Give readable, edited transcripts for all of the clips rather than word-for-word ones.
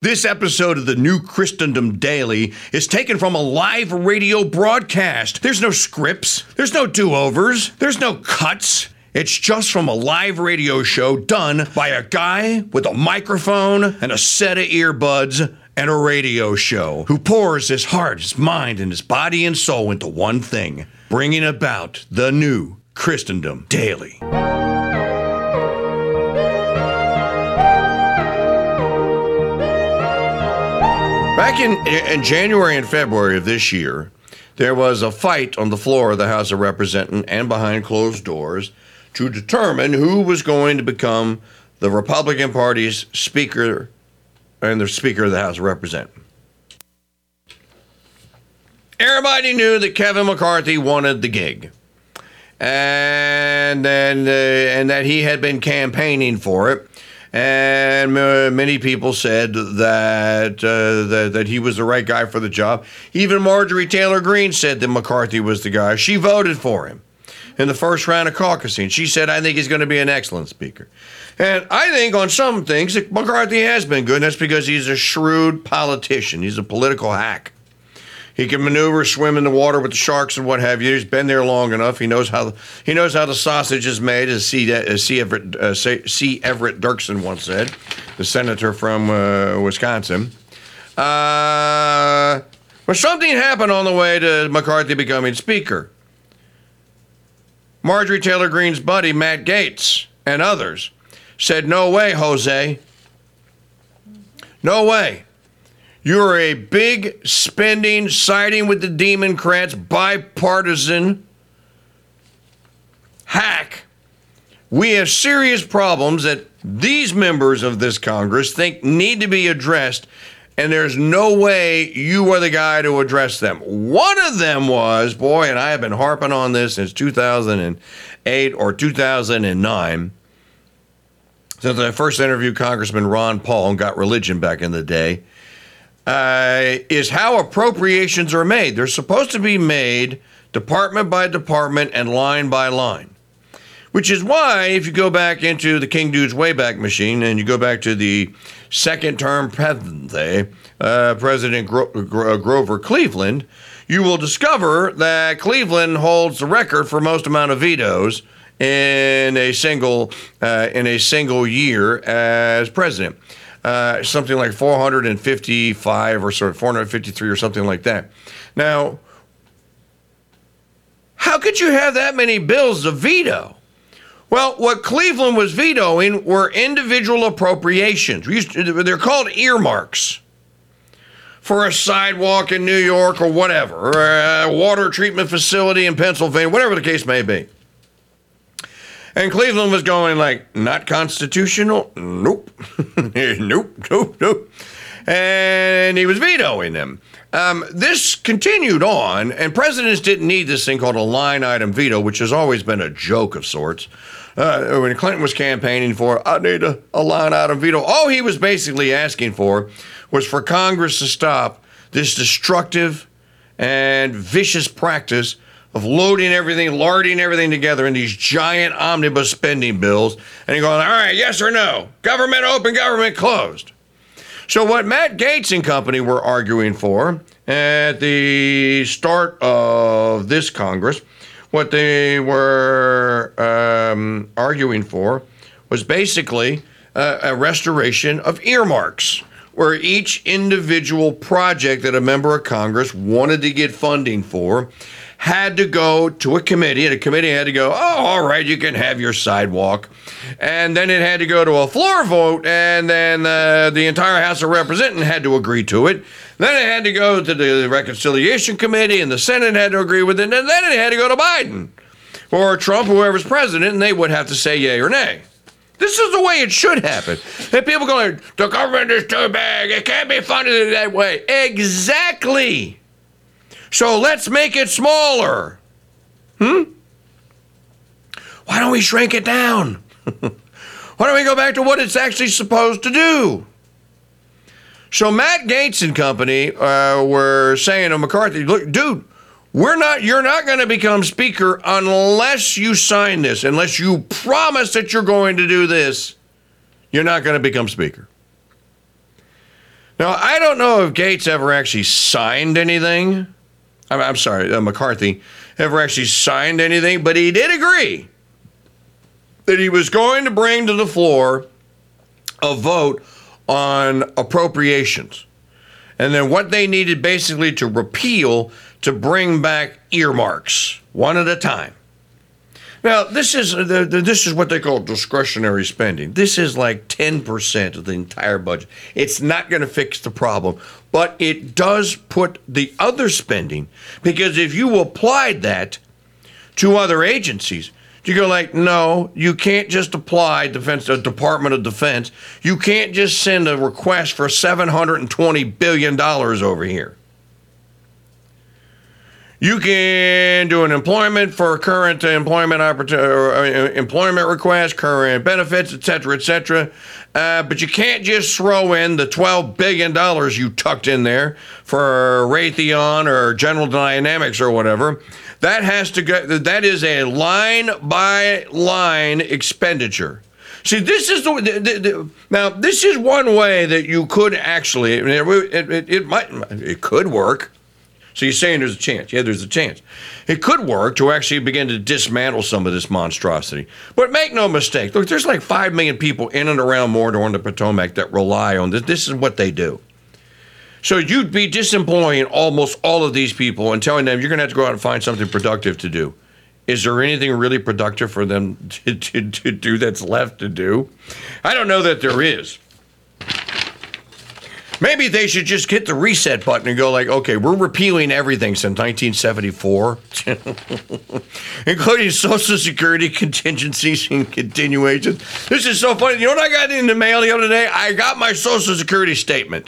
This episode of the New Christendom Daily is taken from a live radio broadcast. There's no scripts, there's no do-overs, there's no cuts. It's just from a live radio show done by a guy with a microphone and a set of earbuds and a radio show who pours his heart, his mind, and his body and soul into one thing, bringing about the New Christendom Daily. Back in January and February of this year, there was a fight on the floor of the House of Representatives and behind closed doors to determine who was going to become the Republican Party's Speaker and the Speaker of the House of Representatives. Everybody knew that Kevin McCarthy wanted the gig, and that he had been campaigning for it. And many people said that he was the right guy for the job. Even Marjorie Taylor Greene said that McCarthy was the guy. She voted for him in the first round of caucusing. She said, I think he's going to be an excellent speaker. And I think on some things that McCarthy has been good, and that's because he's a shrewd politician. He's a political hack. He can maneuver, swim in the water with the sharks and what have you. He's been there long enough. He knows how the sausage is made, as C. Everett Dirksen once said, the senator from Wisconsin. But something happened on the way to McCarthy becoming Speaker. Marjorie Taylor Greene's buddy, Matt Gaetz, and others said, no way, Jose. No way. You're a big, spending, siding with the Democrats, bipartisan hack. We have serious problems that these members of this Congress think need to be addressed, and there's no way you are the guy to address them. One of them was, boy, and I have been harping on this since 2008 or 2009, since I first interviewed Congressman Ron Paul and got religion back in the day, is how appropriations are made. They're supposed to be made department by department and line by line, which is why if you go back into the King Dude's Wayback Machine and you go back to the second term President Grover Cleveland, you will discover that Cleveland holds the record for most amount of vetoes in a single year as president. Something like 455 or sort of 453 or something like that. Now, how could you have that many bills to veto? Well, what Cleveland was vetoing were individual appropriations. They're called earmarks for a sidewalk in New York or whatever, or a water treatment facility in Pennsylvania, whatever the case may be. And Cleveland was going like, not constitutional? Nope. Nope. And he was vetoing them. This continued on, and presidents didn't need this thing called a line item veto, which has always been a joke of sorts. When Clinton was campaigning for, I need a line item veto, all he was basically asking for was for Congress to stop this destructive and vicious practice of larding everything together in these giant omnibus spending bills, and you're going, all right, yes or no? Government open, government closed. So what Matt Gaetz and company were arguing for at the start of this Congress, what they were arguing for was basically a restoration of earmarks, where each individual project that a member of Congress wanted to get funding for had to go to a committee, and a committee had to go, oh, all right, you can have your sidewalk. And then it had to go to a floor vote, and then the entire House of Representatives had to agree to it. Then it had to go to the Reconciliation Committee, and the Senate had to agree with it, and then it had to go to Biden or Trump, whoever's president, and they would have to say yay or nay. This is the way it should happen. And people going, the government is too big, it can't be funded that way. Exactly. So let's make it smaller. Why don't we shrink it down? Why don't we go back to what it's actually supposed to do? So Matt Gaetz and company were saying to McCarthy, look, dude, you're not going to become Speaker unless you sign this, unless you promise that you're going to do this. You're not going to become Speaker. Now, I don't know if Gates ever actually signed anything. I'm sorry, McCarthy ever actually signed anything, but he did agree that he was going to bring to the floor a vote on appropriations. And then what they needed basically to repeal to bring back earmarks, one at a time. Now, this is what they call discretionary spending. This is like 10% of the entire budget. It's not going to fix the problem, but it does put the other spending, because if you applied that to other agencies, you go like, no, you can't just apply Department of Defense. You can't just send a request for $720 billion over here. You can do an employment for current employment employment request, current benefits, et cetera, but you can't just throw in the $12 billion you tucked in there for Raytheon or General Dynamics or whatever. That has to go. That is a line by line expenditure. See, this is now. This is one way that you could actually. It could work. So you're saying there's a chance. Yeah, there's a chance. It could work to actually begin to dismantle some of this monstrosity. But make no mistake. Look, there's like 5 million people in and around Mordor and the Potomac that rely on this. This is what they do. So you'd be disemploying almost all of these people and telling them you're going to have to go out and find something productive to do. Is there anything really productive for them to do that's left to do? I don't know that there is. Maybe they should just hit the reset button and go like, okay, we're repealing everything since 1974, including Social Security contingencies and continuations. This is so funny. You know what I got in the mail the other day? I got my Social Security statement.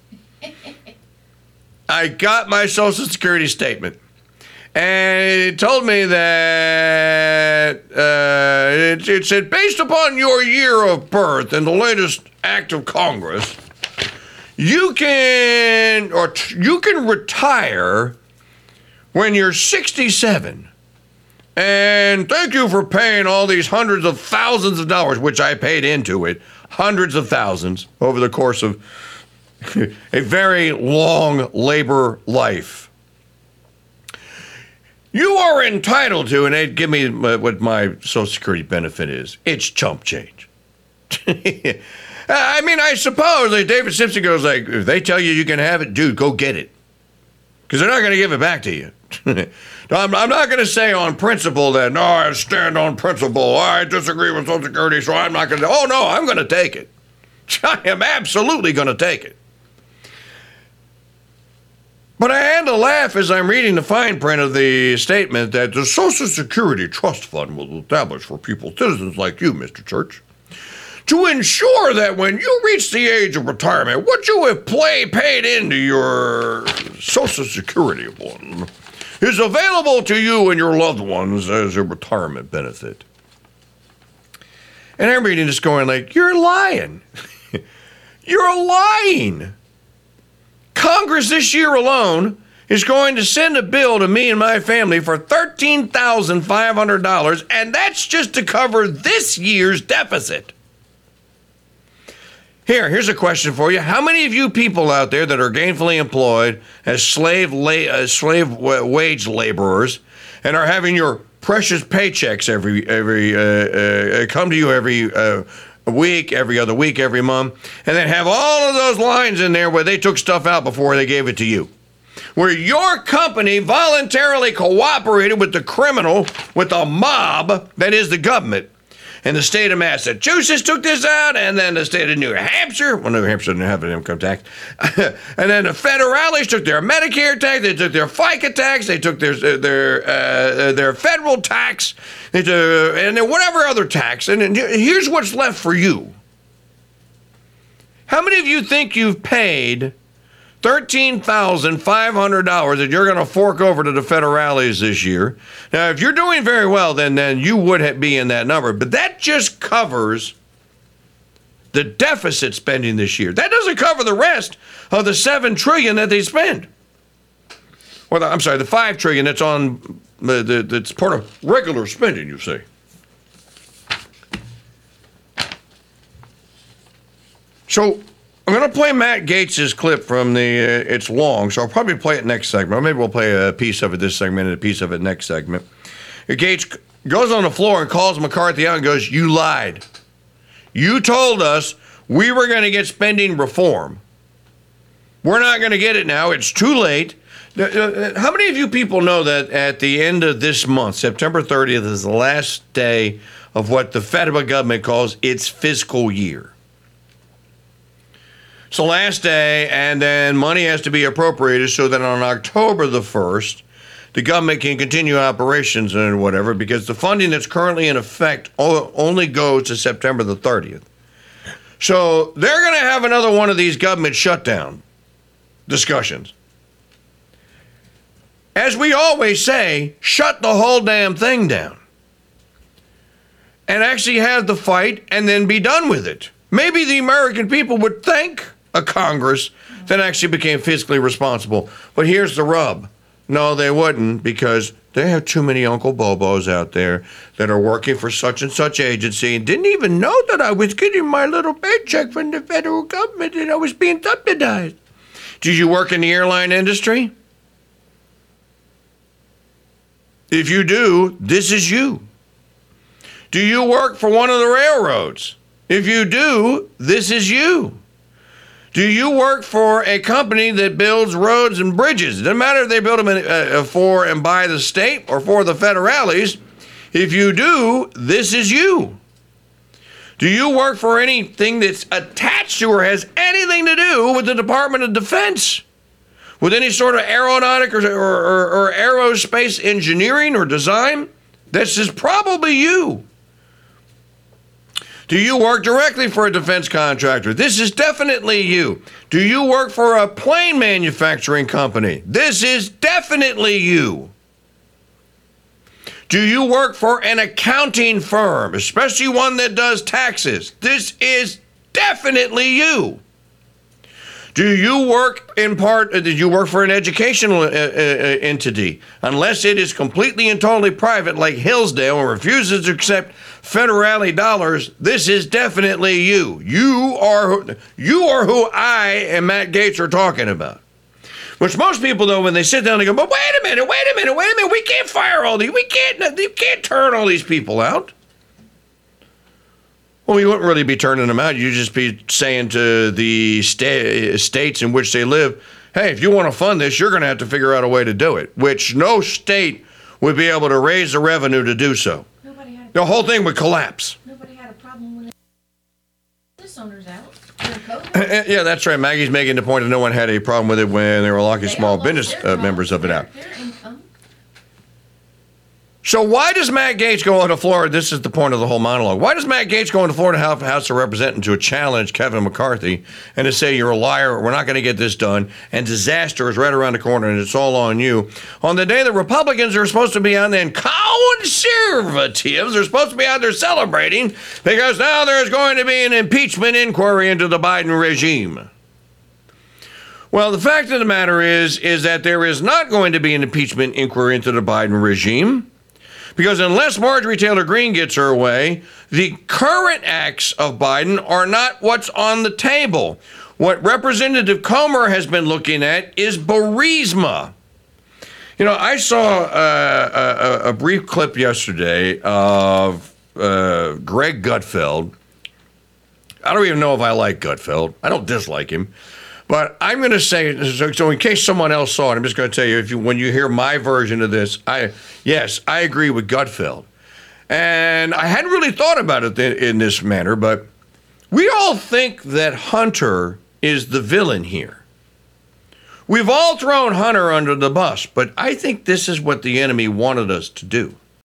And it told me that it said, based upon your year of birth and the latest act of Congress, you can retire when you're 67. And thank you for paying all these hundreds of thousands of dollars, which I paid into it, hundreds of thousands over the course of a very long labor life. You are entitled to, and they'd give me what my Social Security benefit is. It's chump change. I mean, I suppose like David Simpson goes like, if they tell you you can have it, dude, go get it. Because they're not going to give it back to you. I'm not going to say on principle that, no, I stand on principle. I disagree with Social Security, so I'm not going to. Oh, no, I'm going to take it. I am absolutely going to take it. But I had to laugh as I'm reading the fine print of the statement that the Social Security Trust Fund was established for people, citizens like you, Mr. Church, to ensure that when you reach the age of retirement, what you have paid into your Social Security fund is available to you and your loved ones as a retirement benefit. And I'm reading this going like, you're lying. You're lying. Congress this year alone is going to send a bill to me and my family for $13,500, and that's just to cover this year's deficit. Here's a question for you. How many of you people out there that are gainfully employed as slave wage laborers and are having your precious paychecks come to you every week, every other week, every month, and then have all of those lines in there where they took stuff out before they gave it to you, where your company voluntarily cooperated with the criminal, with the mob that is the government? And the state of Massachusetts took this out, and then the state of New Hampshire. Well, New Hampshire didn't have an income tax. And then the federales took their Medicare tax. They took their FICA tax. They took their federal tax. They took, and then whatever other tax. And here's what's left for you. How many of you think you've paid $13,500 that you're going to fork over to the federales this year? Now, if you're doing very well, then you would be in that number. But that just covers the deficit spending this year. That doesn't cover the rest of the $7 trillion that they spend. Or the $5 trillion that's on that's part of regular spending, you see. So I'm going to play Matt Gaetz's clip from the, it's long, so I'll probably play it next segment. Or maybe we'll play a piece of it this segment and a piece of it next segment. Gaetz goes on the floor and calls McCarthy out and goes, "You lied. You told us we were going to get spending reform. We're not going to get it now. It's too late." How many of you people know that at the end of this month, September 30th, is the last day of what the federal government calls its fiscal year? It's the last day, and then money has to be appropriated so that on October the 1st, the government can continue operations and whatever, because the funding that's currently in effect only goes to September the 30th. So they're going to have another one of these government shutdown discussions. As we always say, shut the whole damn thing down. And actually have the fight and then be done with it. Maybe the American people would thank a Congress that actually became fiscally responsible. But here's the rub. No, they wouldn't, because they have too many Uncle Bobos out there that are working for such and such agency and didn't even know that I was getting my little paycheck from the federal government and I was being subsidized. Do you work in the airline industry? If you do, this is you. Do you work for one of the railroads? If you do, this is you. Do you work for a company that builds roads and bridges? It doesn't matter if they build them for and by the state or for the federales. If you do, this is you. Do you work for anything that's attached to or has anything to do with the Department of Defense? With any sort of aeronautic or aerospace engineering or design? This is probably you. Do you work directly for a defense contractor? This is definitely you. Do you work for a plane manufacturing company? This is definitely you. Do you work for an accounting firm, especially one that does taxes? This is definitely you. Do you work in part, do you work for an educational entity? Unless it is completely and totally private like Hillsdale and refuses to accept federale dollars, this is definitely you. You are who I and Matt Gaetz are talking about. Which most people, though, when they sit down, they go, "But wait a minute, we can't fire all these, you can't turn all these people out." Well, you wouldn't really be turning them out. You'd just be saying to the states in which they live, "Hey, if you want to fund this, you're going to have to figure out a way to do it," which no state would be able to raise the revenue to do so. The whole thing would collapse. Nobody had a problem when business owners out. Yeah, that's right. Maggie's making the point that no one had a problem with it when they were locking small business members of it out. So why does Matt Gaetz go on the floor? This is the point of the whole monologue. Why does Matt Gaetz go on the floor to House of Representatives to challenge Kevin McCarthy and to say, "You're a liar, we're not going to get this done, and disaster is right around the corner and it's all on you"? On the day the Republicans are supposed to be on there and conservatives are supposed to be out there celebrating because now there's going to be an impeachment inquiry into the Biden regime. Well, the fact of the matter is that there is not going to be an impeachment inquiry into the Biden regime. Because unless Marjorie Taylor Greene gets her way, the current acts of Biden are not what's on the table. What Representative Comer has been looking at is Burisma. You know, I saw a brief clip yesterday of Greg Gutfeld. I don't even know if I like Gutfeld. I don't dislike him. But I'm going to say, so in case someone else saw it, I'm just going to tell you, when you hear my version of this, yes, I agree with Gutfeld. And I hadn't really thought about it in this manner, but we all think that Hunter is the villain here. We've all thrown Hunter under the bus, but I think this is what the enemy wanted us to do.